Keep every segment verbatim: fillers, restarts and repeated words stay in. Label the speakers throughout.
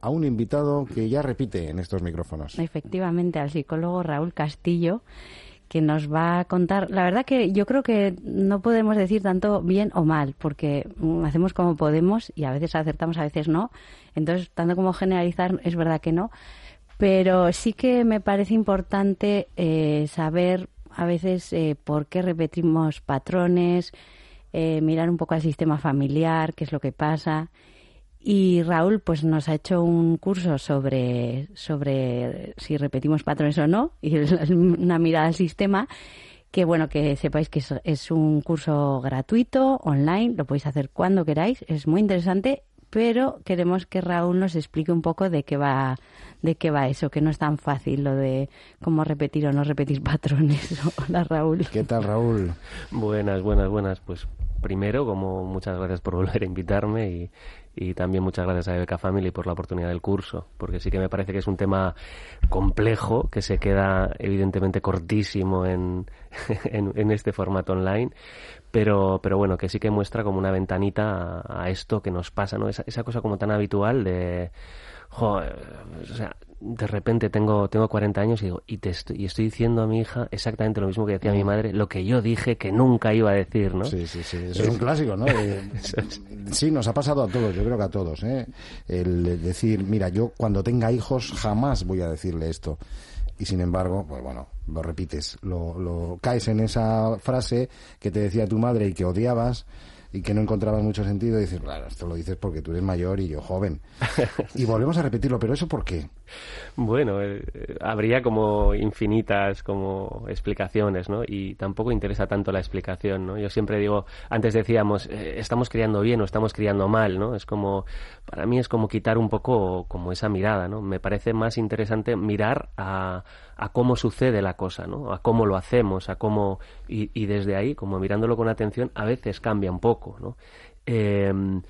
Speaker 1: a un invitado que ya repite en estos micrófonos.
Speaker 2: Efectivamente, al psicólogo Raúl Castillo, que nos va a contar. La verdad que yo creo que no podemos decir tanto bien o mal, porque hacemos como podemos y a veces acertamos, a veces no. Entonces, tanto como generalizar, es verdad que no. Pero sí que me parece importante eh, saber a veces eh, por qué repetimos patrones, eh, mirar un poco al sistema familiar, qué es lo que pasa. Y Raúl pues nos ha hecho un curso sobre, sobre si repetimos patrones o no, y una mirada al sistema, que bueno, que sepáis que es, es un curso gratuito, online, lo podéis hacer cuando queráis, es muy interesante, pero queremos que Raúl nos explique un poco de qué va, de qué va eso, que no es tan fácil lo de cómo repetir o no repetir patrones. Hola, Raúl.
Speaker 1: ¿Qué tal, Raúl?
Speaker 3: Buenas, buenas, buenas. Pues primero, como muchas gracias por volver a invitarme y Y también muchas gracias a E B K Family por la oportunidad del curso, porque sí que me parece que es un tema complejo, que se queda evidentemente cortísimo en, en, en este formato online, pero, pero bueno, que sí que muestra como una ventanita a, a esto que nos pasa, ¿no? Esa, esa cosa como tan habitual de... Joder, o sea, de repente tengo tengo cuarenta años y digo y te estoy, y estoy diciendo a mi hija exactamente lo mismo que decía mi madre, lo que yo dije que nunca iba a decir, ¿no?
Speaker 1: Sí, sí, sí, eso es un clásico, ¿no? Eh, sí, nos ha pasado a todos, yo creo que a todos, ¿eh? El decir, mira, yo cuando tenga hijos jamás voy a decirle esto. Y sin embargo, pues bueno, lo repites, lo, lo caes en esa frase que te decía tu madre y que odiabas y que no encontrabas mucho sentido, y dices, claro, esto lo dices porque tú eres mayor y yo joven. Y volvemos a repetirlo, pero ¿eso por qué?
Speaker 3: Bueno, eh, habría como infinitas como explicaciones, ¿no? Y tampoco interesa tanto la explicación, ¿no? Yo siempre digo, antes decíamos, eh, estamos criando bien o estamos criando mal, ¿no? Es como, para mí es como quitar un poco como esa mirada, ¿no? Me parece más interesante mirar a, a cómo sucede la cosa, ¿no? A cómo lo hacemos, a cómo... Y, y desde ahí, como mirándolo con atención, a veces cambia un poco, ¿no? Eh,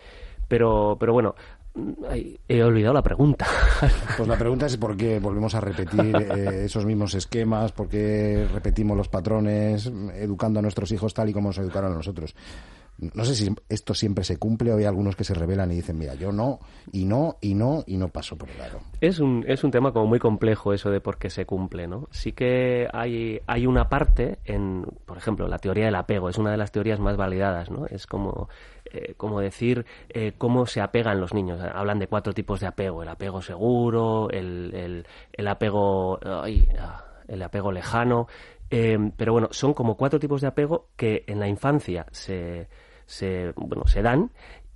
Speaker 3: pero, pero bueno... Ay, he olvidado la pregunta.
Speaker 1: Pues la pregunta es por qué volvemos a repetir eh, esos mismos esquemas, por qué repetimos los patrones, educando a nuestros hijos tal y como nos educaron a nosotros. No sé si esto siempre se cumple o hay algunos que se rebelan y dicen, mira, yo no, y no, y no, y no paso por el aro.
Speaker 3: Es un, es un tema como muy complejo eso de por qué se cumple, ¿no? Sí que hay, hay una parte en, por ejemplo, la teoría del apego, es una de las teorías más validadas, ¿no? Es como... Eh, como decir eh, cómo se apegan los niños. Hablan de cuatro tipos de apego: el apego seguro, el, el, el apego ay, el apego lejano, eh, pero bueno, son como cuatro tipos de apego que en la infancia se, se, bueno, se dan,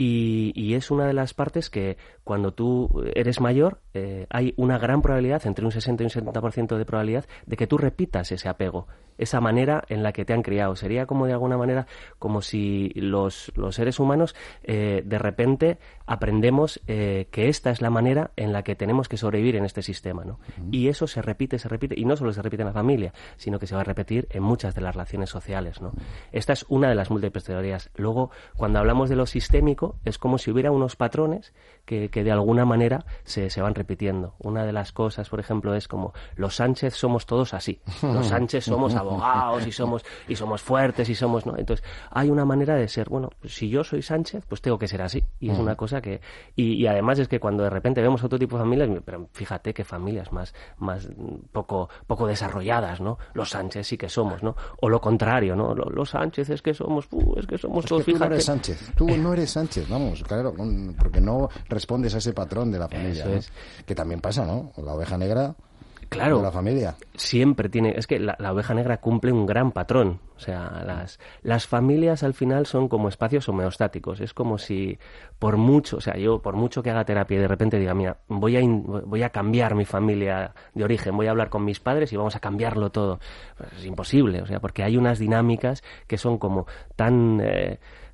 Speaker 3: y, y es una de las partes que cuando tú eres mayor eh, hay una gran probabilidad, entre un sesenta y un setenta por ciento de probabilidad, de que tú repitas ese apego, esa manera en la que te han criado. Sería como de alguna manera como si los, los seres humanos eh, de repente aprendemos eh, que esta es la manera en la que tenemos que sobrevivir en este sistema, ¿no? Uh-huh. Y eso se repite, se repite, y no solo se repite en la familia, sino que se va a repetir en muchas de las relaciones sociales, ¿no? Uh-huh. Esta es una de las múltiples teorías. Luego, cuando hablamos de lo sistémico, es como si hubiera unos patrones que, que de alguna manera se, se van repitiendo. Una de las cosas, por ejemplo, es como los Sánchez somos todos así. Los Sánchez somos abogados y somos y somos fuertes y somos, ¿no? Entonces, hay una manera de ser, bueno, si yo soy Sánchez, pues tengo que ser así. Y es una cosa que... Y, y además es que cuando de repente vemos otro tipo de familias, pero fíjate qué familias más, más poco, poco desarrolladas, ¿no? Los Sánchez sí que somos, ¿no? O lo contrario, ¿no? Los, los Sánchez es que somos, uh, es que somos
Speaker 1: es
Speaker 3: todos,
Speaker 1: que tú
Speaker 3: fíjate.
Speaker 1: no eres Sánchez, tú no eres Sánchez, vamos, claro, porque no respondes a ese patrón de la familia, ¿no? Es. Que también pasa, ¿no? La oveja negra...
Speaker 3: Claro,
Speaker 1: de la familia.
Speaker 3: Siempre tiene... Es que la, la oveja negra cumple un gran patrón. O sea, las, las familias al final son como espacios homeostáticos. Es como si por mucho... O sea, yo por mucho que haga terapia y de repente diga, mira, voy a, in, voy a cambiar mi familia de origen, voy a hablar con mis padres y vamos a cambiarlo todo. Pues es imposible, o sea, porque hay unas dinámicas que son como tan... Eh,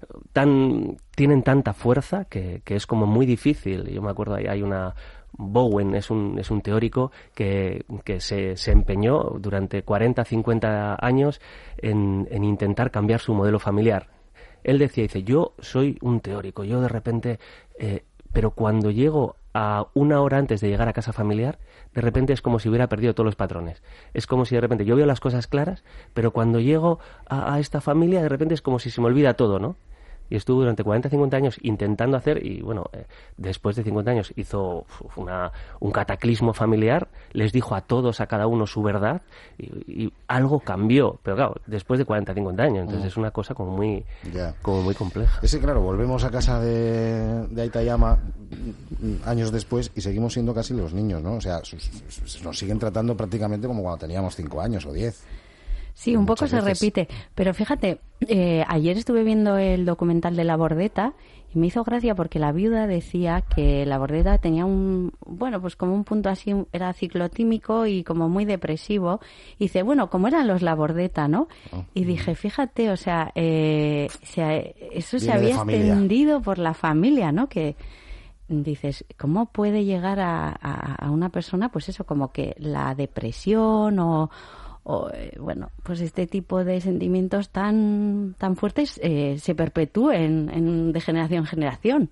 Speaker 3: tan tienen tanta fuerza que, que es como muy difícil. Yo me acuerdo, hay, hay una... Bowen es un, es un teórico que, que se, se empeñó durante cuarenta, cincuenta años en, en intentar cambiar su modelo familiar. Él decía, dice, yo soy un teórico, yo de repente, eh, pero cuando llego a una hora antes de llegar a casa familiar, de repente es como si hubiera perdido todos los patrones. Es como si de repente yo veo las cosas claras, pero cuando llego a, a esta familia, de repente es como si se me olvida todo, ¿no? Y estuvo durante cuarenta, cincuenta años intentando hacer, y bueno, eh, después de cincuenta años hizo una, un cataclismo familiar, les dijo a todos, a cada uno su verdad, y, y algo cambió. Pero claro, después de cuarenta, cincuenta años, entonces mm. es una cosa como muy, yeah. como muy compleja.
Speaker 1: Ese, claro, volvemos a casa de, de Aitayama años después y seguimos siendo casi los niños, ¿no? O sea, sus, sus, nos siguen tratando prácticamente como cuando teníamos cinco años o diez.
Speaker 2: Sí, un poco se repite. Pero fíjate, eh, ayer estuve viendo el documental de La Bordeta y me hizo gracia porque la viuda decía que La Bordeta tenía un, bueno, pues como un punto así, era ciclotímico y como muy depresivo. Y dice, bueno, como eran los La Bordeta, ¿no? Oh. Y dije, fíjate, o sea, eh, se, eso se había extendido por la familia, ¿no? Que dices, ¿cómo puede llegar a, a, a una persona, pues eso, como que la depresión o... o bueno, pues este tipo de sentimientos tan tan fuertes eh, se perpetúen en, de generación en generación?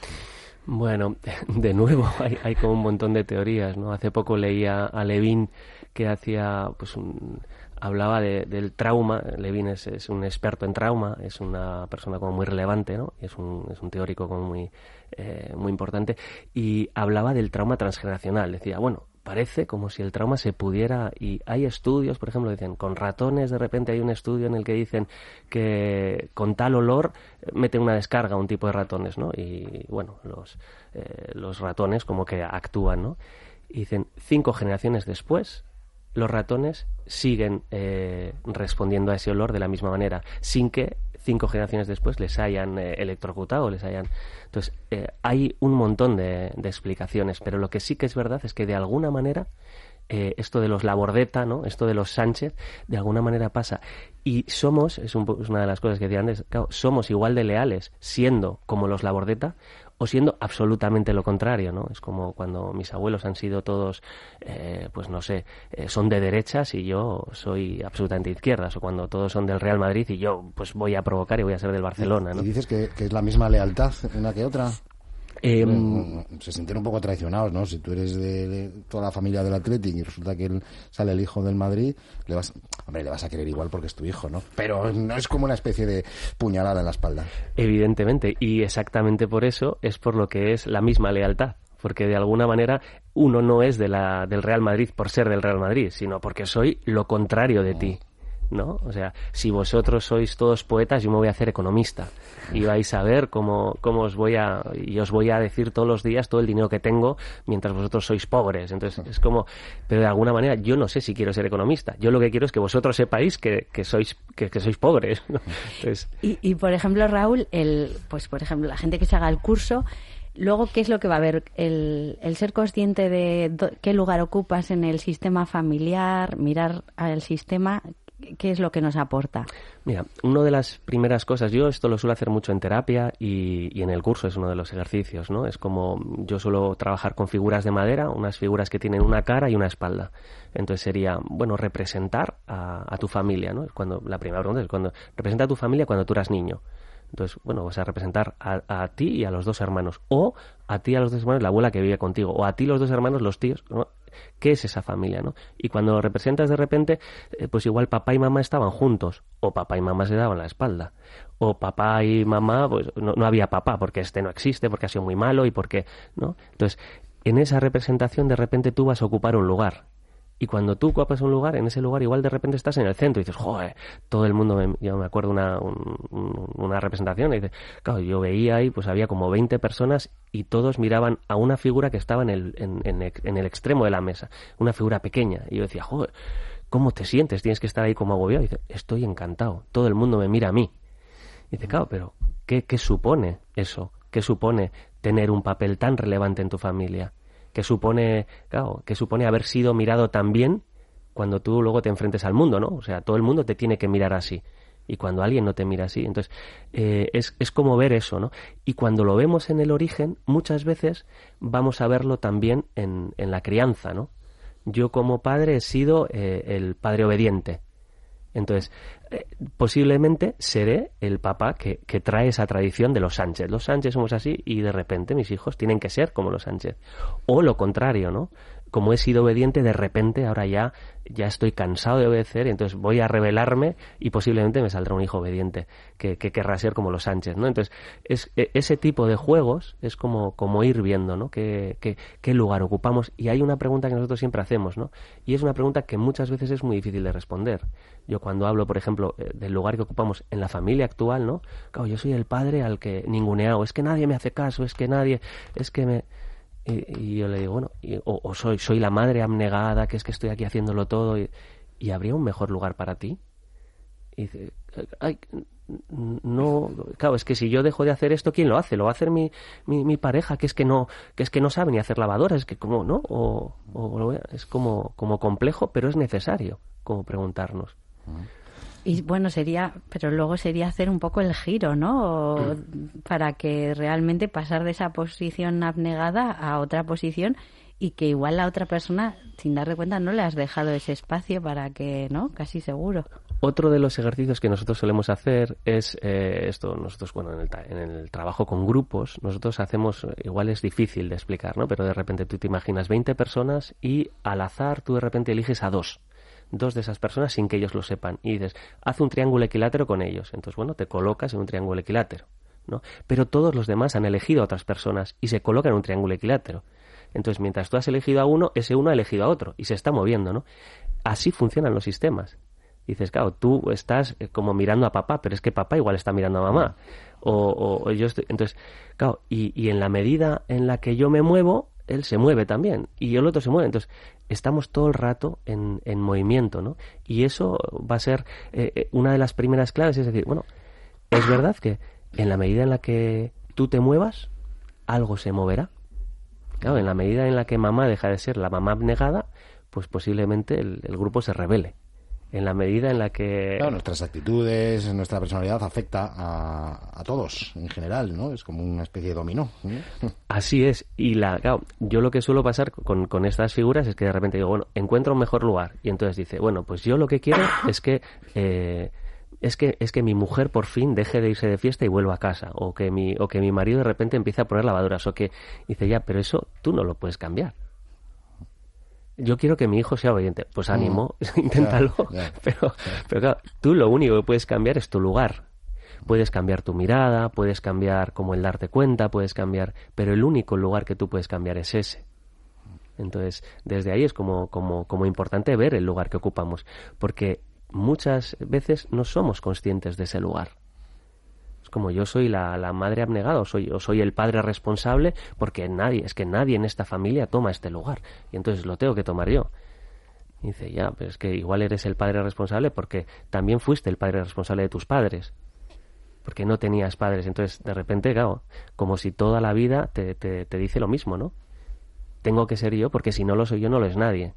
Speaker 3: Bueno, de nuevo hay, hay como un montón de teorías, ¿no? Hace poco leía a Levin que hacía, pues un, hablaba de, del trauma. Levin es, es un experto en trauma, es una persona como muy relevante, ¿no? Es un, es un teórico como muy, eh, muy importante, y hablaba del trauma transgeneracional. Decía, bueno, parece como si el trauma se pudiera, y hay estudios, por ejemplo, dicen, con ratones, de repente hay un estudio en el que dicen que con tal olor meten una descarga a un tipo de ratones, ¿no? Y bueno, los, eh, los ratones como que actúan, ¿no? Y dicen, cinco generaciones después, los ratones siguen eh, respondiendo a ese olor de la misma manera, sin que cinco generaciones después les hayan eh, electrocutado, les hayan... Entonces, eh, hay un montón de, de explicaciones, pero lo que sí que es verdad es que de alguna manera eh, esto de los La Bordeta, ¿no? Esto de los Sánchez, de alguna manera pasa. Y somos, es, un, es una de las cosas que decía antes, claro, somos igual de leales siendo como los La Bordeta o siendo absolutamente lo contrario, ¿no? Es como cuando mis abuelos han sido todos, eh, pues no sé, eh, son de derechas y yo soy absolutamente de izquierdas, o cuando todos son del Real Madrid y yo pues voy a provocar y voy a ser del Barcelona, ¿no?
Speaker 1: ¿Y dices que, que es la misma lealtad una que otra? Eh, se sienten un poco traicionados, ¿no? Si tú eres de, de toda la familia del Athletic y resulta que él sale el hijo del Madrid, le vas, hombre, le vas a querer igual porque es tu hijo, ¿no? Pero no es como una especie de puñalada en la espalda.
Speaker 3: Evidentemente, y exactamente por eso es por lo que es la misma lealtad. Porque de alguna manera uno no es de la, del Real Madrid por ser del Real Madrid, sino porque soy lo contrario de ti, ¿no? O sea, si vosotros sois todos poetas, yo me voy a hacer economista y vais a ver cómo, cómo os voy a, y os voy a decir todos los días todo el dinero que tengo mientras vosotros sois pobres. Entonces es como, pero de alguna manera yo no sé si quiero ser economista. Yo lo que quiero es que vosotros sepáis que, que sois que, que sois pobres, ¿no? Entonces...
Speaker 2: y, y por ejemplo, Raúl, el, pues por ejemplo la gente que se haga el curso, luego, ¿qué es lo que va a haber? El, el ser consciente de do, qué lugar ocupas en el sistema familiar, mirar al sistema. ¿Qué es lo que nos aporta?
Speaker 3: Mira, una de las primeras cosas, yo esto lo suelo hacer mucho en terapia y, y en el curso es uno de los ejercicios, ¿no? Es como yo suelo trabajar con figuras de madera, unas figuras que tienen una cara y una espalda. Entonces sería, bueno, representar a, a tu familia, ¿no? Cuando la primera pregunta es cuando representa a tu familia cuando tú eras niño. Entonces, bueno, vas a representar a, a ti y a los dos hermanos, o a ti y a los dos hermanos la abuela que vive contigo, o a ti los dos hermanos los tíos, ¿no? ¿Qué es esa familia, no? Y cuando lo representas de repente, eh, pues igual papá y mamá estaban juntos, o papá y mamá se daban la espalda, o papá y mamá, pues no, no había papá, porque este no existe, porque ha sido muy malo y porque, ¿no? Entonces, en esa representación de repente tú vas a ocupar un lugar. Y cuando tú ocupas un lugar, en ese lugar igual de repente estás en el centro y dices, joder, todo el mundo, me, yo me acuerdo una, un, una representación y dice, claro, yo veía ahí, pues había como veinte personas y todos miraban a una figura que estaba en el, en, en, en el extremo de la mesa, una figura pequeña. Y yo decía, joder, ¿cómo te sientes? Tienes que estar ahí como agobiado. Y dice, estoy encantado, todo el mundo me mira a mí. Y dice, claro, pero ¿qué, qué supone eso? ¿Qué supone tener un papel tan relevante en tu familia? Que supone, claro, que supone haber sido mirado tan bien cuando tú luego te enfrentes al mundo, ¿no? O sea, todo el mundo te tiene que mirar así. Y cuando alguien no te mira así, entonces eh, es, es como ver eso, ¿no? Y cuando lo vemos en el origen, muchas veces vamos a verlo también en, en la crianza, ¿no? Yo como padre he sido eh, el padre obediente. Entonces, eh, posiblemente seré el papá que, que trae esa tradición de los Sánchez. Los Sánchez somos así y de repente mis hijos tienen que ser como los Sánchez. O lo contrario, ¿no? como he sido obediente, de repente ahora ya, ya estoy cansado de obedecer, entonces voy a rebelarme y posiblemente me saldrá un hijo obediente que, que querrá ser como los Sánchez, ¿no? Entonces, es, ese tipo de juegos es como, como ir viendo, ¿no? Qué, qué, qué lugar ocupamos. Y hay una pregunta que nosotros siempre hacemos, ¿no? Y es una pregunta que muchas veces es muy difícil de responder. Yo cuando hablo, por ejemplo, del lugar que ocupamos en la familia actual, ¿no? Claro, yo soy el padre al que ninguneado, es que nadie me hace caso, es que nadie, es que me... Y, y yo le digo, bueno, y, o, o soy soy la madre abnegada, que es que estoy aquí haciéndolo todo, y, y ¿habría un mejor lugar para ti? Y dice, ay, no, claro, es que si yo dejo de hacer esto, ¿quién lo hace? Lo va a hacer mi, mi, mi pareja, que es que no que es que no sabe ni hacer lavadoras, es que como, ¿no? O, o es como, como complejo, pero es necesario, como preguntarnos.
Speaker 2: Y bueno, sería, pero luego sería hacer un poco el giro, ¿no? O, para que realmente pasar de esa posición abnegada a otra posición y que igual la otra persona, sin darle cuenta, no le has dejado ese espacio para que, ¿no? Casi seguro.
Speaker 3: Otro de los ejercicios que nosotros solemos hacer es eh, esto, nosotros, bueno, en el, en el trabajo con grupos, nosotros hacemos, igual es difícil de explicar, ¿no? Pero de repente tú te imaginas veinte personas y al azar tú de repente eliges a dos. dos de esas personas sin que ellos lo sepan y dices, haz un triángulo equilátero con ellos. Entonces, bueno, te colocas en un triángulo equilátero, ¿no? Pero todos los demás han elegido a otras personas y se colocan en un triángulo equilátero. Entonces, mientras tú has elegido a uno, ese uno ha elegido a otro y se está moviendo, ¿no? Así funcionan los sistemas. Dices, claro, tú estás como mirando a papá, pero es que papá igual está mirando a mamá. O, o, o yo estoy... Entonces, claro, y, y en la medida en la que yo me muevo, él se mueve también y el otro se mueve. Entonces, estamos todo el rato en, en movimiento, ¿no? Y eso va a ser eh, una de las primeras claves, es decir, bueno, es verdad que en la medida en la que tú te muevas, algo se moverá. Claro, en la medida en la que mamá deja de ser la mamá abnegada, pues posiblemente el, el grupo se rebele. En la medida en la que...
Speaker 1: Claro, nuestras actitudes, nuestra personalidad afecta a, a todos en general, ¿no? Es como una especie de dominó, ¿no?
Speaker 3: Así es. Y la, claro, yo lo que suelo pasar con, con estas figuras es que de repente digo, bueno, encuentro un mejor lugar. Y entonces dice, bueno, pues yo lo que quiero es que... Eh, es que es que mi mujer por fin deje de irse de fiesta y vuelva a casa, o que mi o que mi marido de repente empiece a poner lavadoras, o que dice, ya, pero eso tú no lo puedes cambiar. Yo quiero que mi hijo sea obediente. Pues ánimo, mm, inténtalo. Yeah, yeah, pero, yeah. pero claro, tú lo único que puedes cambiar es tu lugar. Puedes cambiar tu mirada, puedes cambiar como el darte cuenta, puedes cambiar, pero el único lugar que tú puedes cambiar es ese. Entonces, desde ahí es como como como importante ver el lugar que ocupamos, porque muchas veces no somos conscientes de ese lugar. Es como yo soy la, la madre abnegada o soy, o soy el padre responsable porque nadie, es que nadie en esta familia toma este lugar y entonces lo tengo que tomar yo. Y dice, ya, pero es que igual eres el padre responsable porque también fuiste el padre responsable de tus padres, porque no tenías padres. Entonces de repente, claro, como si toda la vida te, te, te dice lo mismo, ¿no? Tengo que ser yo porque si no lo soy yo no lo es nadie.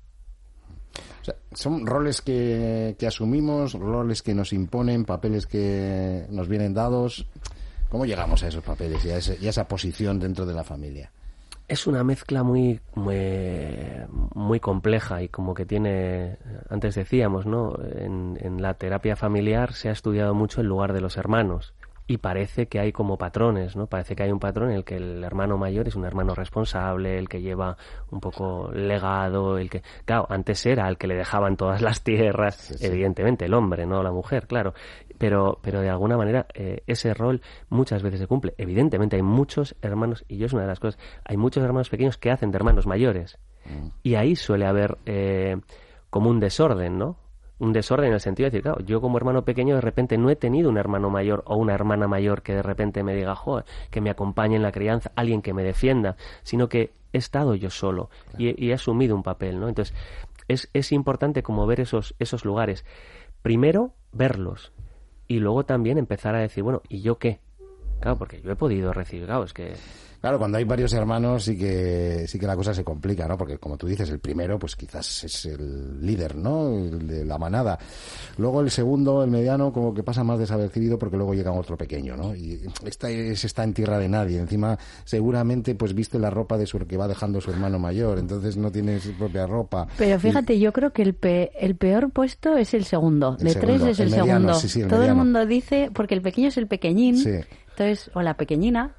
Speaker 1: O sea, son roles que, que asumimos, roles que nos imponen, papeles que nos vienen dados. ¿Cómo llegamos a esos papeles y a, ese, y a esa posición dentro de la familia?
Speaker 3: Es una mezcla muy, muy muy compleja y como que tiene, antes decíamos, ¿no? En, en la terapia familiar se ha estudiado mucho el lugar de los hermanos. Y parece que hay como patrones, ¿no? Parece que hay un patrón en el que el hermano mayor es un hermano responsable, el que lleva un poco legado, el que... Claro, antes era el que le dejaban todas las tierras, sí, sí. Evidentemente, el hombre, no la mujer, claro. Pero pero de alguna manera eh, ese rol muchas veces se cumple. Evidentemente hay muchos hermanos, y yo es una de las cosas, hay muchos hermanos pequeños que hacen de hermanos mayores. Mm. Y ahí suele haber eh, como un desorden, ¿no? Un desorden en el sentido de decir, claro, yo como hermano pequeño de repente no he tenido un hermano mayor o una hermana mayor que de repente me diga, joder, que me acompañe en la crianza, alguien que me defienda, sino que he estado yo solo, claro. y, y he asumido un papel, ¿no? Entonces, es, es importante como ver esos, esos lugares. Primero, verlos, y luego también empezar a decir, bueno, ¿y yo qué? Claro, porque yo he podido recibir, claro, es que...
Speaker 1: Claro, cuando hay varios hermanos sí que sí que la cosa se complica, ¿no? Porque como tú dices, el primero pues quizás es el líder, ¿no? El de la manada. Luego el segundo, el mediano, como que pasa más desapercibido porque luego llega otro pequeño, ¿no? Y esta es, está en tierra de nadie. Encima seguramente pues viste la ropa de su que va dejando su hermano mayor, entonces no tiene su propia ropa.
Speaker 2: Pero fíjate, y... yo creo que el pe el peor puesto es el segundo.
Speaker 1: El
Speaker 2: de
Speaker 1: segundo.
Speaker 2: tres es el,
Speaker 1: el mediano,
Speaker 2: segundo.
Speaker 1: Sí, sí, el
Speaker 2: Todo
Speaker 1: mediano.
Speaker 2: el mundo dice, porque el pequeño es el pequeñín,
Speaker 1: sí.
Speaker 2: entonces, o la pequeñina.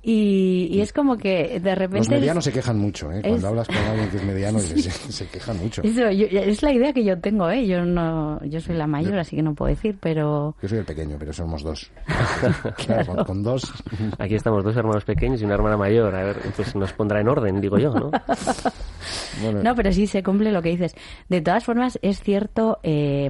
Speaker 2: Y, y es como que de repente...
Speaker 1: Los medianos
Speaker 2: es,
Speaker 1: se quejan mucho, ¿eh? Cuando
Speaker 2: es,
Speaker 1: hablas con alguien que es mediano, sí. se, se quejan mucho.
Speaker 2: Eso, yo, es la idea que yo tengo, ¿eh? Yo no, yo soy la mayor, yo, así que no puedo decir, pero...
Speaker 1: Yo soy el pequeño, pero somos dos. Claro, con, con dos...
Speaker 3: Aquí estamos dos hermanos pequeños y una hermana mayor. A ver, pues nos pondrá en orden, digo yo, ¿no?
Speaker 2: Bueno. No, pero sí se cumple lo que dices. De todas formas, es cierto... Eh,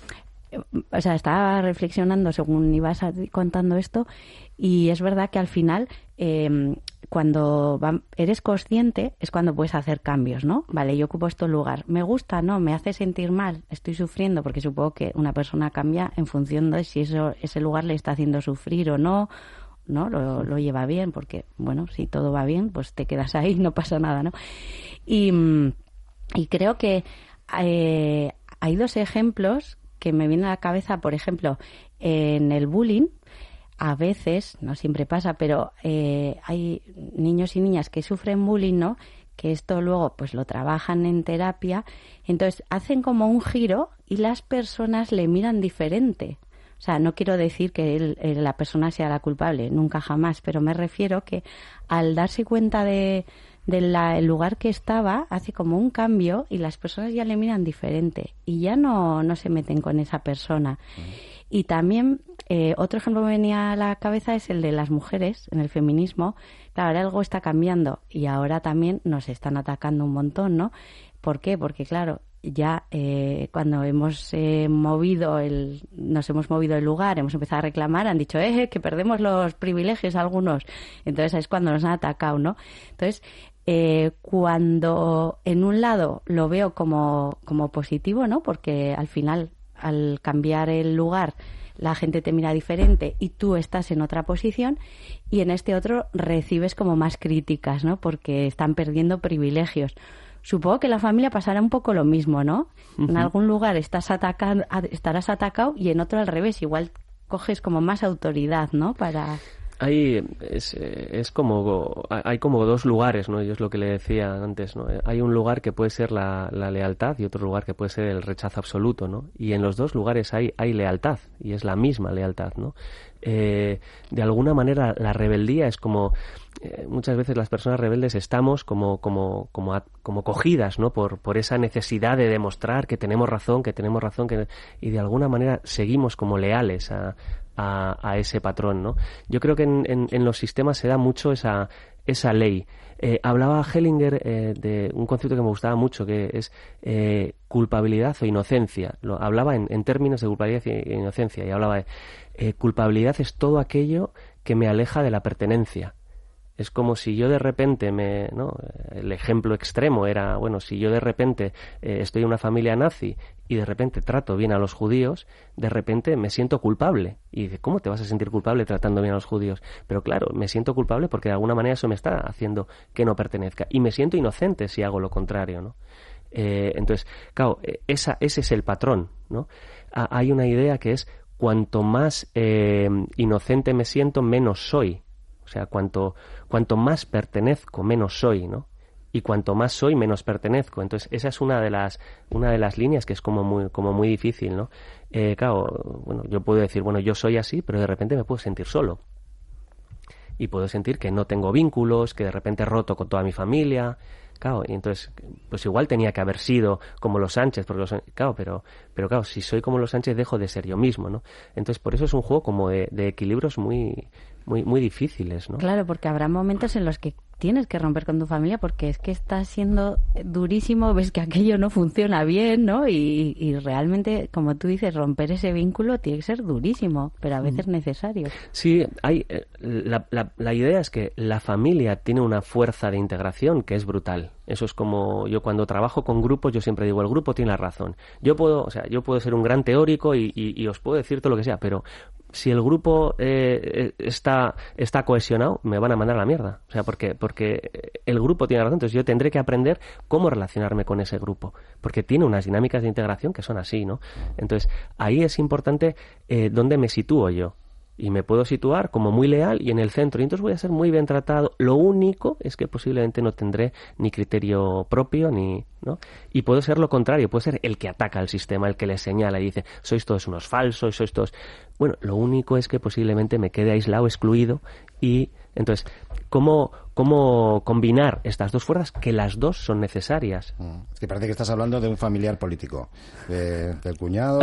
Speaker 2: o sea, estaba reflexionando según ibas contando esto y es verdad que al final eh, cuando va, eres consciente es cuando puedes hacer cambios, ¿no? Vale, yo ocupo este lugar, me gusta, no, me hace sentir mal, estoy sufriendo, porque supongo que una persona cambia en función de si eso, ese lugar le está haciendo sufrir o no, ¿no? Lo, lo lleva bien, porque, bueno, si todo va bien, pues te quedas ahí, no pasa nada, ¿no? Y, y creo que eh, hay dos ejemplos que me viene a la cabeza, por ejemplo, en el bullying, a veces, no siempre pasa, pero eh, hay niños y niñas que sufren bullying, ¿no? Que esto luego pues lo trabajan en terapia, entonces hacen como un giro y las personas le miran diferente. O sea, no quiero decir que él, él, la persona sea la culpable, nunca jamás, pero me refiero que al darse cuenta de del lugar que estaba, hace como un cambio y las personas ya le miran diferente y ya no, no se meten con esa persona. Mm. Y también, eh, otro ejemplo que me venía a la cabeza es el de las mujeres en el feminismo. Claro, ahora algo está cambiando y ahora también nos están atacando un montón, ¿no? ¿Por qué? Porque, claro, ya eh, cuando hemos eh, movido el, nos hemos movido el lugar, hemos empezado a reclamar, han dicho, eh, que perdemos los privilegios algunos. Entonces es cuando nos han atacado, ¿no? Entonces, Eh, cuando en un lado lo veo como, como positivo, ¿no? Porque al final, al cambiar el lugar, la gente te mira diferente y tú estás en otra posición, y en este otro recibes como más críticas, ¿no? Porque están perdiendo privilegios. Supongo que en la familia pasará un poco lo mismo, ¿no? Uh-huh. En algún lugar estás atacado, estarás atacado y en otro al revés. Igual coges como más autoridad, ¿no? Para...
Speaker 3: Hay, es, es como, hay como dos lugares, ¿no? Yo es lo que le decía antes, ¿no? Hay un lugar que puede ser la, la lealtad y otro lugar que puede ser el rechazo absoluto, ¿no? Y en los dos lugares hay, hay lealtad, y es la misma lealtad, ¿no? Eh, de alguna manera la rebeldía es como, eh, muchas veces las personas rebeldes estamos como, como, como, a, como cogidas, ¿no? Por, por esa necesidad de demostrar que tenemos razón, que tenemos razón, que, y de alguna manera seguimos como leales a A, a ese patrón, ¿no? Yo creo que en, en, en los sistemas se da mucho esa, esa ley. Eh, hablaba Hellinger eh, de un concepto que me gustaba mucho, que es eh, culpabilidad o inocencia. Lo, hablaba en, en términos de culpabilidad e inocencia, y hablaba de eh, culpabilidad es todo aquello que me aleja de la pertenencia. Es como si yo de repente me, ¿no? El ejemplo extremo era, bueno, si yo de repente eh, estoy en una familia nazi y de repente trato bien a los judíos, de repente me siento culpable. Y dice, ¿cómo te vas a sentir culpable tratando bien a los judíos? Pero claro, me siento culpable porque de alguna manera eso me está haciendo que no pertenezca. Y me siento inocente si hago lo contrario, ¿no? Eh, entonces, claro, esa, ese es el patrón, ¿no? Ah, hay una idea que es, cuanto más eh, inocente me siento, menos soy. O sea, cuanto, cuanto más pertenezco, menos soy, ¿no? Y cuanto más soy, menos pertenezco. Entonces, esa es una de las, una de las líneas que es como muy, como muy difícil, ¿no? Eh, claro, bueno, yo puedo decir, bueno, yo soy así, pero de repente me puedo sentir solo. Y puedo sentir que no tengo vínculos, que de repente he roto con toda mi familia. Claro, y entonces, pues igual tenía que haber sido como los Sánchez, porque los, claro, pero, pero claro, si soy como los Sánchez dejo de ser yo mismo, ¿no? Entonces, por eso es un juego como de, de equilibrios muy, muy, muy difíciles, ¿no?
Speaker 2: Claro, porque habrá momentos en los que tienes que romper con tu familia porque es que está siendo durísimo, ves que aquello no funciona bien, ¿no? Y, y realmente, como tú dices, romper ese vínculo tiene que ser durísimo, pero a veces necesario.
Speaker 3: Sí, hay la, la, la idea es que la familia tiene una fuerza de integración que es brutal. Eso es como yo cuando trabajo con grupos, yo siempre digo, el grupo tiene la razón. Yo puedo, o sea, yo puedo ser un gran teórico y, y, y os puedo decir todo lo que sea, pero si el grupo eh, está está cohesionado, me van a mandar a la mierda. O sea, porque porque el grupo tiene razón, entonces yo tendré que aprender cómo relacionarme con ese grupo, porque tiene unas dinámicas de integración que son así, ¿no? Entonces, ahí es importante eh, dónde me sitúo yo. Y me puedo situar como muy leal y en el centro, y entonces voy a ser muy bien tratado. Lo único es que posiblemente no tendré ni criterio propio, ni, ¿no? Y puedo ser lo contrario, puedo ser el que ataca al sistema, el que le señala y dice, sois todos unos falsos, sois todos... Bueno, lo único es que posiblemente me quede aislado, excluido, y Entonces, ¿cómo, cómo combinar estas dos fuerzas? Que las dos son necesarias.
Speaker 1: Es que parece que estás hablando de un familiar político, de, del cuñado, o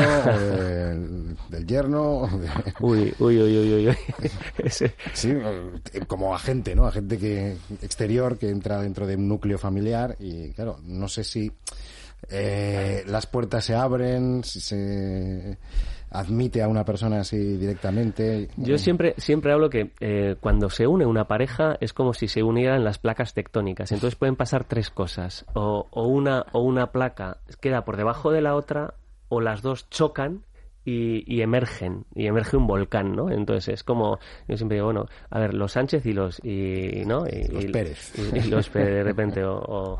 Speaker 1: de, del yerno. De...
Speaker 3: Uy, uy, uy, uy, uy. uy. Ese...
Speaker 1: Sí, como agente, ¿no? Agente que exterior que entra dentro de un núcleo familiar y, claro, no sé si eh, las puertas se abren, si se admite a una persona así directamente.
Speaker 3: Yo siempre siempre hablo que eh, cuando se une una pareja es como si se unieran las placas tectónicas. Entonces pueden pasar tres cosas. O, o, una, o una placa queda por debajo de la otra, o las dos chocan y, y emergen, y emerge un volcán, ¿no? Entonces es como, yo siempre digo, bueno, a ver, los Sánchez y los, y, ¿no? Y,
Speaker 1: los
Speaker 3: y,
Speaker 1: Pérez.
Speaker 3: Y, y los Pérez de repente, o... o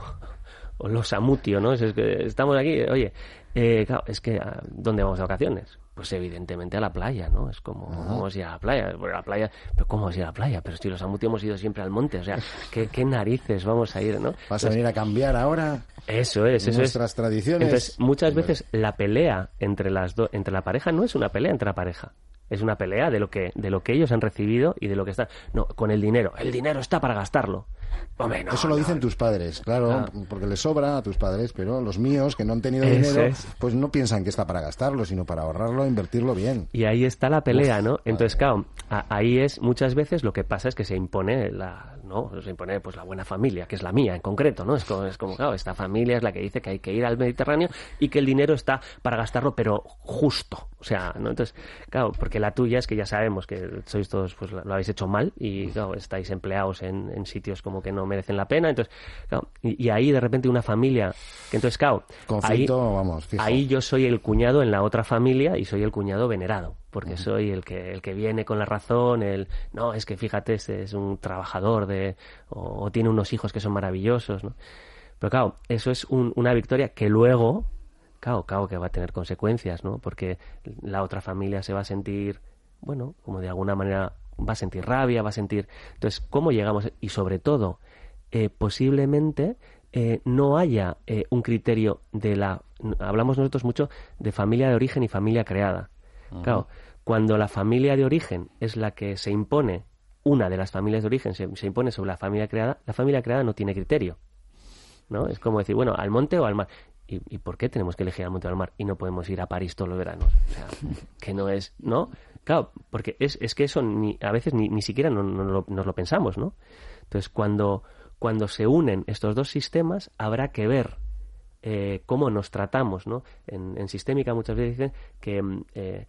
Speaker 3: o los Amutio, ¿no? Es que estamos aquí, oye, eh, claro, es que ¿dónde vamos de vacaciones? Pues evidentemente a la playa, ¿no? Es como, uh-huh. vamos a ir a la playa, porque la playa, pero ¿cómo vamos a ir a la playa? Pero si los Amutio hemos ido siempre al monte, o sea, ¿qué, qué narices vamos a ir, no?
Speaker 1: ¿Vas
Speaker 3: Entonces,
Speaker 1: a venir a cambiar ahora?
Speaker 3: Eso es, eso
Speaker 1: nuestras
Speaker 3: es.
Speaker 1: tradiciones.
Speaker 3: Entonces, muchas veces la pelea entre las dos, entre la pareja no es una pelea entre la pareja. Es una pelea de lo que de lo que ellos han recibido y de lo que están... No, con el dinero. El dinero está para gastarlo. Hombre, no,
Speaker 1: Eso lo
Speaker 3: no.
Speaker 1: dicen tus padres, claro, ah. porque les sobra a tus padres, pero los míos, que no han tenido
Speaker 3: Ese
Speaker 1: dinero,
Speaker 3: es.
Speaker 1: pues no piensan que está para gastarlo, sino para ahorrarlo, invertirlo bien.
Speaker 3: Y ahí está la pelea,
Speaker 1: Uf,
Speaker 3: ¿no? Entonces,
Speaker 1: madre.
Speaker 3: claro, a, ahí es muchas veces lo que pasa es que se impone la... ¿no? Se impone pues la buena familia, que es la mía en concreto, ¿no? Es como, es como, claro, esta familia es la que dice que hay que ir al Mediterráneo y que el dinero está para gastarlo, pero justo. O sea, ¿no? Entonces, claro, porque la tuya es que ya sabemos que sois todos, pues lo habéis hecho mal y, claro, estáis empleados en, en sitios como que no merecen la pena. Entonces, claro, y, y ahí de repente una familia, que entonces, claro,
Speaker 1: conflicto,
Speaker 3: ahí,
Speaker 1: vamos, fijo.
Speaker 3: Ahí yo soy el cuñado en la otra familia y soy el cuñado venerado. Porque soy el que el que viene con la razón, el no, es que fíjate, este es un trabajador de o, o tiene unos hijos que son maravillosos, ¿no? Pero claro, eso es un, una victoria que luego, claro, claro que va a tener consecuencias, ¿no? Porque la otra familia se va a sentir, bueno, como de alguna manera va a sentir rabia, va a sentir... Entonces, ¿cómo llegamos? Y sobre todo, eh, posiblemente eh, no haya eh, un criterio de la... Hablamos nosotros mucho de familia de origen y familia creada. Claro, cuando la familia de origen es la que se impone, una de las familias de origen se, se impone sobre la familia creada, la familia creada no tiene criterio, ¿no? Es como decir, bueno, al monte o al mar. ¿Y, y por qué tenemos que elegir al monte o al mar y no podemos ir a París todos los veranos? O sea, que no es, ¿no? Claro, porque es, es que eso ni, a veces ni, ni siquiera no, no, no, nos lo pensamos, ¿no? Entonces, cuando, cuando se unen estos dos sistemas, habrá que ver eh, cómo nos tratamos, ¿no? En, en sistémica muchas veces dicen que eh,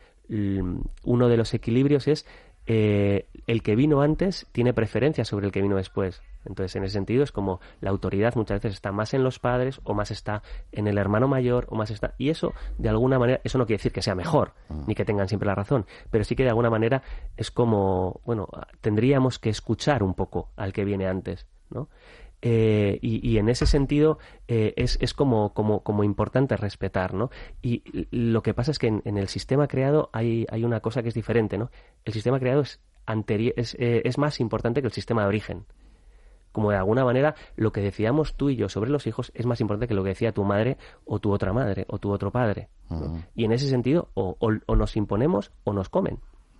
Speaker 3: uno de los equilibrios es eh, el que vino antes tiene preferencia sobre el que vino después. Entonces, en ese sentido, es como la autoridad muchas veces está más en los padres o más está en el hermano mayor o más está... Y eso, de alguna manera, eso no quiere decir que sea mejor ni que tengan siempre la razón, pero sí que de alguna manera es como, bueno, tendríamos que escuchar un poco al que viene antes, ¿no? Eh, y, y en ese sentido eh, es, es como, como, como importante respetar, ¿no? Y lo que pasa es que en, en el sistema creado hay, hay una cosa que es diferente, ¿no? El sistema creado es, anteri- es, eh, es más importante que el sistema de origen. Como de alguna manera lo que decíamos tú y yo sobre los hijos es más importante que lo que decía tu madre o tu otra madre o tu otro padre, ¿no? Uh-huh. Y en ese sentido o, o, o nos imponemos o nos comen.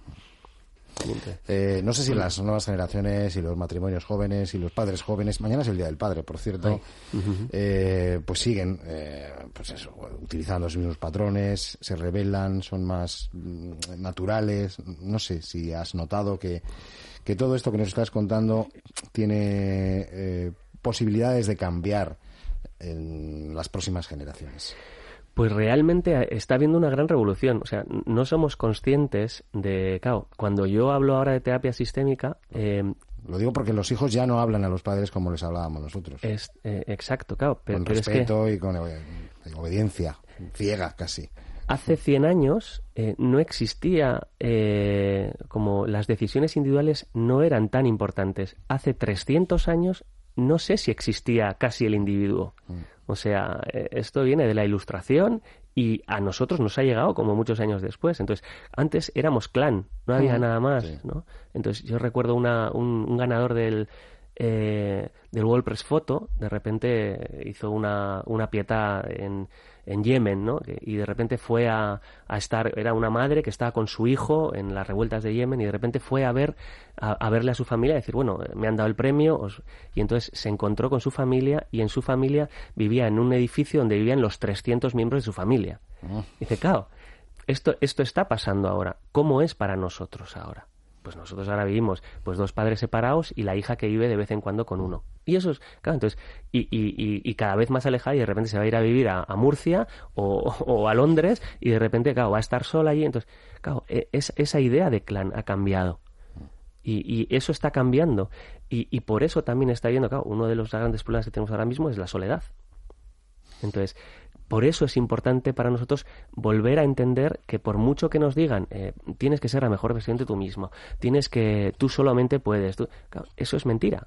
Speaker 1: Eh, no sé si las nuevas generaciones y los matrimonios jóvenes y los padres jóvenes, mañana es el Día del Padre, por cierto, uh-huh. eh, pues siguen eh, pues eso, utilizando los mismos patrones, se rebelan, son más mm, naturales. No sé si has notado que, que todo esto que nos estás contando tiene eh, posibilidades de cambiar en las próximas generaciones.
Speaker 3: Pues realmente está habiendo una gran revolución. O sea, no somos conscientes de... Claro, cuando yo hablo ahora de terapia sistémica... Eh,
Speaker 1: Lo digo porque los hijos ya no hablan a los padres como les hablábamos nosotros.
Speaker 3: Es, eh, exacto, claro. Pero,
Speaker 1: con
Speaker 3: pero
Speaker 1: respeto
Speaker 3: es que
Speaker 1: y con eh, obediencia ciega casi.
Speaker 3: Hace cien años eh, no existía... Eh, como las decisiones individuales no eran tan importantes. Hace trescientos años no sé si existía casi el individuo. Mm. O sea, esto viene de la Ilustración y a nosotros nos ha llegado como muchos años después. Entonces, antes éramos clan, no había uh-huh. nada más, sí. ¿no? Entonces, yo recuerdo una, un, un ganador del, eh, del WordPress Photo, de repente hizo una, una pietà en, en Yemen, ¿no? Y de repente fue a, a estar, era una madre que estaba con su hijo en las revueltas de Yemen y de repente fue a ver a, a verle a su familia y decir, bueno, me han dado el premio, os... y entonces se encontró con su familia y en su familia vivía en un edificio donde vivían los trescientos miembros de su familia. Oh. Dice, claro, esto, esto está pasando ahora. ¿Cómo es para nosotros ahora? Pues nosotros ahora vivimos pues dos padres separados y la hija que vive de vez en cuando con uno. Y eso es, claro, entonces, y, y, y, y cada vez más alejada y de repente se va a ir a vivir a, a Murcia o, o a Londres y de repente, claro, va a estar sola allí. Entonces, claro, es, esa idea de clan ha cambiado. Y, y eso está cambiando. Y, y por eso también está viendo, claro, uno de los grandes problemas que tenemos ahora mismo es la soledad. Entonces, por eso es importante para nosotros volver a entender que por mucho que nos digan eh, tienes que ser la mejor versión de tú mismo, tienes que, tú solamente puedes, tú, claro, eso es mentira.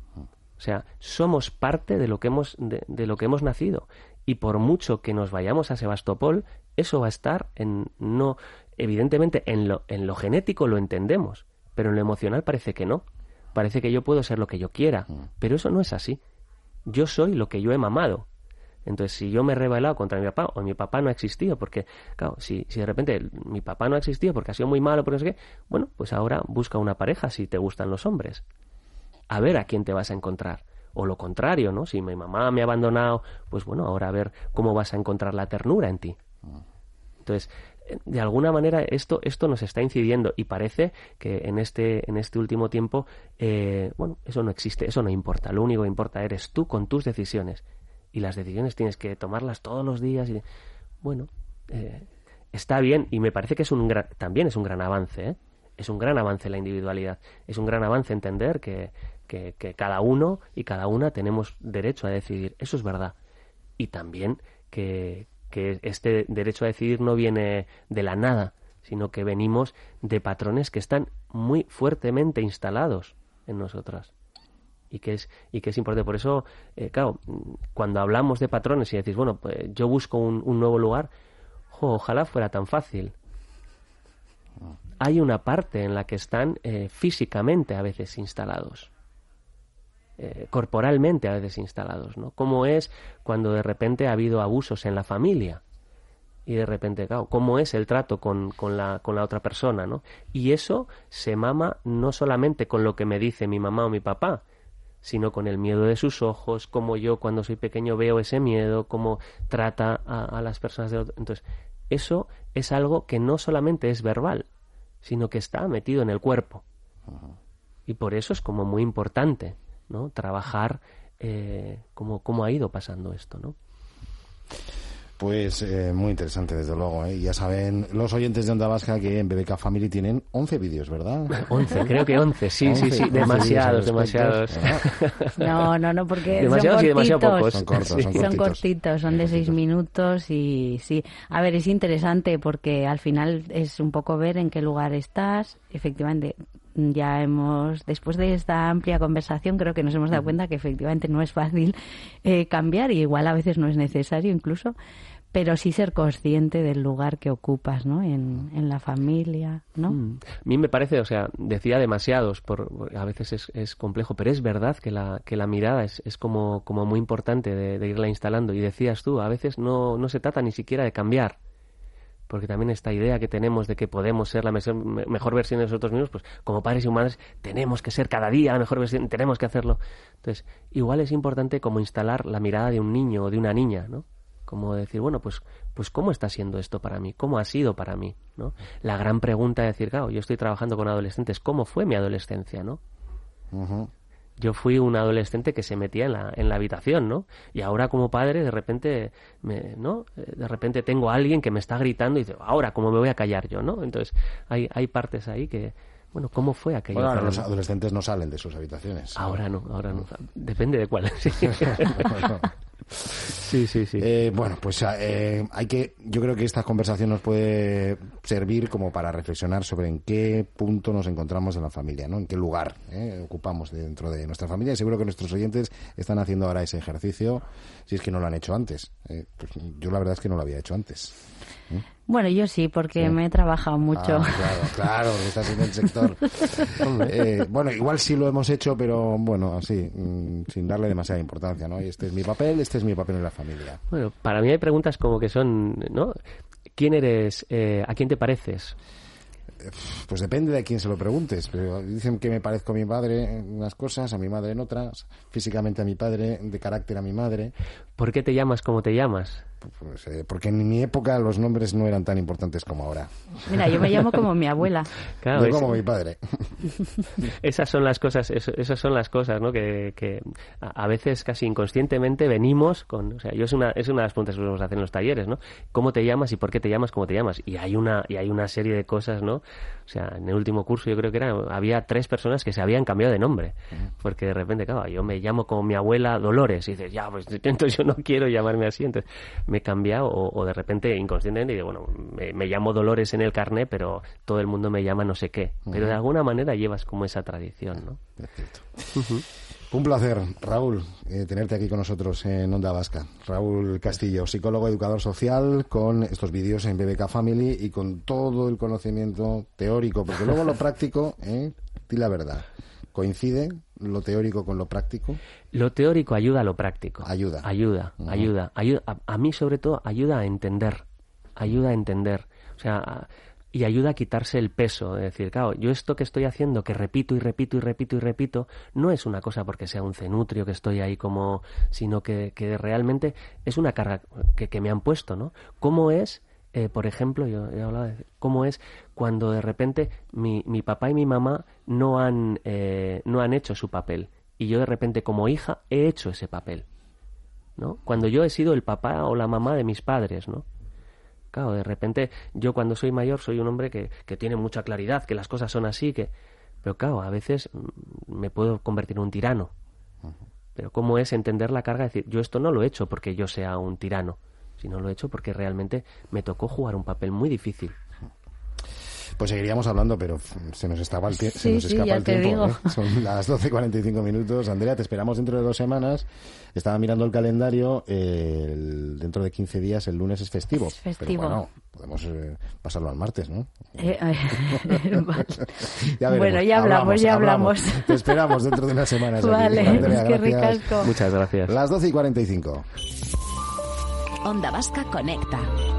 Speaker 3: O sea, somos parte de lo que hemos de, de lo que hemos nacido y por mucho que nos vayamos a Sebastopol, eso va a estar en no evidentemente en lo en lo genético lo entendemos, pero en lo emocional parece que no. Parece que yo puedo ser lo que yo quiera, pero eso no es así. Yo soy lo que yo he mamado. Entonces, si yo me he rebelado contra mi papá, o mi papá no ha existido, porque, claro, si, si de repente mi papá no ha existido porque ha sido muy malo, por no sé qué, bueno, pues ahora busca una pareja si te gustan los hombres. A ver a quién te vas a encontrar. O lo contrario, ¿no? Si mi mamá me ha abandonado, pues bueno, ahora a ver cómo vas a encontrar la ternura en ti. Entonces, de alguna manera esto esto nos está incidiendo y parece que en este en este último tiempo, eh, bueno, eso no existe, eso no importa. Lo único que importa eres tú con tus decisiones. Y las decisiones tienes que tomarlas todos los días y bueno, eh, está bien y me parece que es un gran, también es un gran avance, ¿eh? Es un gran avance la individualidad, es un gran avance entender que, que, que cada uno y cada una tenemos derecho a decidir, eso es verdad. Y también que, que este derecho a decidir no viene de la nada, sino que venimos de patrones que están muy fuertemente instalados en nosotras. Y que es y que es importante. Por eso, eh, claro, cuando hablamos de patrones y decís, bueno, pues yo busco un, un nuevo lugar, jo, ojalá fuera tan fácil. Hay una parte en la que están eh, físicamente a veces instalados, eh, corporalmente a veces instalados, ¿no? Cómo es cuando de repente ha habido abusos en la familia y de repente, claro, cómo es el trato con, con, la, con la otra persona, ¿no? Y eso se mama no solamente con lo que me dice mi mamá o mi papá, sino con el miedo de sus ojos, como yo cuando soy pequeño veo ese miedo, cómo trata a, a las personas de otro. Entonces, eso es algo que no solamente es verbal, sino que está metido en el cuerpo. Uh-huh. Y por eso es como muy importante, ¿no? Trabajar eh, cómo, cómo ha ido pasando esto, ¿no?
Speaker 1: Pues eh, muy interesante, desde luego, ¿eh? Ya saben los oyentes de Onda Vasca que en B B K Family tienen once vídeos, ¿verdad?
Speaker 3: once, creo que once, sí, once, sí, sí, demasiados, demasiados.
Speaker 2: No, no, no, porque
Speaker 3: demasiados
Speaker 2: son
Speaker 3: y demasiado pocos.
Speaker 1: Son cortos,
Speaker 2: sí.
Speaker 1: son
Speaker 2: cortitos.
Speaker 1: cortitos.
Speaker 2: Son cortitos, son de seis minutos y sí. A ver, es interesante porque al final es un poco ver en qué lugar estás. Efectivamente, ya hemos, después de esta amplia conversación, creo que nos hemos dado cuenta que efectivamente no es fácil eh, cambiar y igual a veces no es necesario incluso. Pero sí ser consciente del lugar que ocupas, ¿no? En, en la familia, ¿no?
Speaker 3: Mm. A mí me parece, o sea, decía demasiados, por, a veces es, es complejo, pero es verdad que la, que la mirada es, es como, como muy importante de, de irla instalando. Y decías tú, a veces no, no se trata ni siquiera de cambiar, porque también esta idea que tenemos de que podemos ser la mejor, mejor versión de nosotros mismos, pues como padres y madres tenemos que ser cada día la mejor versión, tenemos que hacerlo. Entonces, igual es importante como instalar la mirada de un niño o de una niña, ¿no? Como decir, bueno, pues pues ¿cómo está siendo esto para mí? ¿Cómo ha sido para mí? ¿No? La gran pregunta de decir, claro, yo estoy trabajando con adolescentes, ¿cómo fue mi adolescencia? ¿No? Uh-huh. Yo fui un adolescente que se metía en la en la habitación, ¿no? Y ahora como padre, de repente, me, ¿no? De repente tengo a alguien que me está gritando y dice, ahora, ¿cómo me voy a callar yo? ¿No? Entonces, hay, hay partes ahí que... Bueno, ¿cómo fue aquello?
Speaker 1: Bueno, ahora los adolescentes no salen de sus habitaciones.
Speaker 3: Ahora no, ahora no. Depende de cuál. Sí. Sí, sí, sí.
Speaker 1: Eh, bueno, pues eh, hay que, yo creo que esta conversación nos puede servir como para reflexionar sobre en qué punto nos encontramos en la familia, ¿no? En qué lugar eh, ocupamos dentro de nuestra familia. Y seguro que nuestros oyentes están haciendo ahora ese ejercicio, si es que no lo han hecho antes. Eh, pues yo la verdad es que no lo había hecho antes. ¿Eh?
Speaker 2: Bueno, yo sí, porque
Speaker 1: Sí.
Speaker 2: me he trabajado mucho.
Speaker 1: Ah, claro, claro, porque estás en el sector. Eh, bueno, igual sí lo hemos hecho, pero bueno, así, mm, sin darle demasiada importancia, ¿no? Y este es mi papel, este es mi papel en la familia.
Speaker 3: Bueno, para mí hay preguntas como que son, ¿no? ¿Quién eres? Eh, ¿A quién te pareces?
Speaker 1: Pues depende de a quién se lo preguntes, pero dicen que me parezco a mi padre en unas cosas, a mi madre en otras, físicamente a mi padre, de carácter a mi madre.
Speaker 3: ¿Por qué te llamas como te llamas?
Speaker 1: Pues, eh, porque en mi época los nombres no eran tan importantes como ahora.
Speaker 2: Mira, yo me llamo como mi abuela.
Speaker 3: Claro,
Speaker 1: Yo
Speaker 3: es-
Speaker 1: como mi padre.
Speaker 3: esas son las cosas, eso- esas son las cosas, ¿no? Que, que a a veces casi inconscientemente venimos con, o sea, yo es una es una de las preguntas que vamos a hacer en los talleres, ¿no? ¿Cómo te llamas y por qué te llamas como te llamas? Y hay una y hay una serie de cosas, ¿no? O sea, en el último curso yo creo que era había tres personas que se habían cambiado de nombre, porque de repente, claro, yo me llamo como mi abuela Dolores y dices, ya, pues entonces yo no quiero llamarme así, entonces me he cambiado o, o de repente inconscientemente digo, bueno, me, me llamo Dolores en el carné, pero todo el mundo me llama no sé qué, pero de alguna manera llevas como esa tradición, ¿no?
Speaker 1: Es cierto. Un placer, Raúl, eh, tenerte aquí con nosotros en Onda Vasca. Raúl Castillo, psicólogo, educador social, con estos vídeos en B B K Family y con todo el conocimiento teórico, porque luego lo práctico, ¿eh? Di la verdad, ¿coincide lo teórico con lo práctico?
Speaker 3: Lo teórico ayuda a lo práctico.
Speaker 1: Ayuda.
Speaker 3: Ayuda,
Speaker 1: Ujú.
Speaker 3: ayuda. ayuda a, a mí, sobre todo, ayuda a entender. Ayuda a entender. O sea, a- y ayuda a quitarse el peso. Es decir, claro, yo esto que estoy haciendo, que repito y repito y repito y repito, no es una cosa porque sea un cenutrio que estoy ahí como... sino que, que realmente es una carga que, que me han puesto, ¿no? ¿Cómo es... Eh, por ejemplo, yo he hablado de cómo es cuando de repente mi, mi papá y mi mamá no han, eh, no han hecho su papel y yo de repente como hija he hecho ese papel, ¿no? Cuando yo he sido el papá o la mamá de mis padres, ¿no? Claro, de repente yo cuando soy mayor soy un hombre que, que tiene mucha claridad, que las cosas son así, que... pero claro, a veces mm, me puedo convertir en un tirano. Pero ¿cómo es entender la carga? Decir, yo esto no lo he hecho porque yo sea un tirano, sino lo he hecho porque realmente me tocó jugar un papel muy difícil.
Speaker 1: Pues seguiríamos hablando, pero se nos escapa el, tie- se
Speaker 2: Sí,
Speaker 1: nos
Speaker 2: sí,
Speaker 1: escapa
Speaker 2: ya
Speaker 1: el
Speaker 2: te
Speaker 1: tiempo.
Speaker 2: digo.
Speaker 1: ¿eh? Son las doce cuarenta y cinco minutos. Andrea, te esperamos dentro de dos semanas. Estaba mirando el calendario. eh, el- dentro de quince días, el lunes es festivo.
Speaker 2: Es festivo.
Speaker 1: Pero bueno, podemos eh, pasarlo al martes, ¿no?
Speaker 2: Eh, eh, vale.
Speaker 1: Ya veremos.
Speaker 2: Bueno, ya hablamos, ya hablamos.
Speaker 1: Te esperamos dentro de unas semanas. aquí.
Speaker 2: Vale,
Speaker 1: Andrea,
Speaker 2: es que
Speaker 1: gracias.
Speaker 2: ricasco.
Speaker 3: Muchas gracias.
Speaker 1: Las doce y cuarenta y cinco.
Speaker 4: Onda Vasca Conecta.